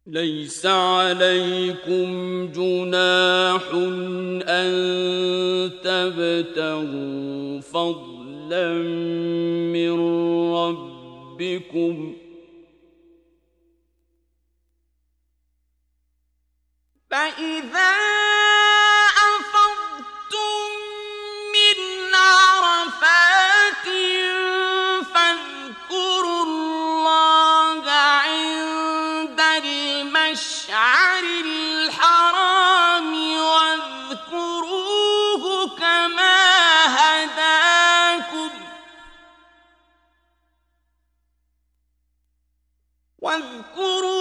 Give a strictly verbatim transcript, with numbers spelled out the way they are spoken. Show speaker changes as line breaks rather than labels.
ليس عليكم جناح أن تبتغوا فضلا من ربكم فإذا أفضتم من عرفات فاذكروا الله عند المشعر الحرام واذكروه كما هداكم واذكروا